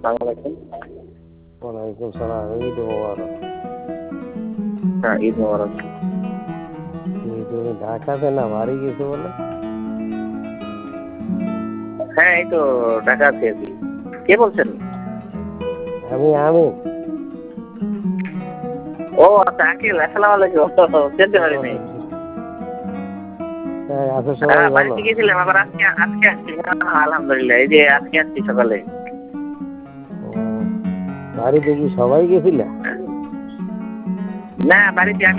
আসসালামু আলাইকুম। ওয়ালাইকুম সালাম। ঈদ মোবারক। হ্যাঁ, ঈদ মোবারক। তুমি ঢাকাতে না বাড়ি গেছো বলে? হ্যাঁ, এই তো ঢাকা আছি আর কি। কে বলছেন? আমি আমিন। ও আচ্ছা, আঙ্কেল আসসালামু আলাইকুম। চিনতে পারিনি। হ্যাঁ, আছো সবাই হ্যাঁ, ভালো? বাড়িতে গেছিলাম, আবার আজকে আজকে আসছি। আলহামদুলিল্লাহ, এই যে আজকে আসছি সকালে। ও, বাড়িতে কি সবাই গেছিলা? না, বাড়িতে আমি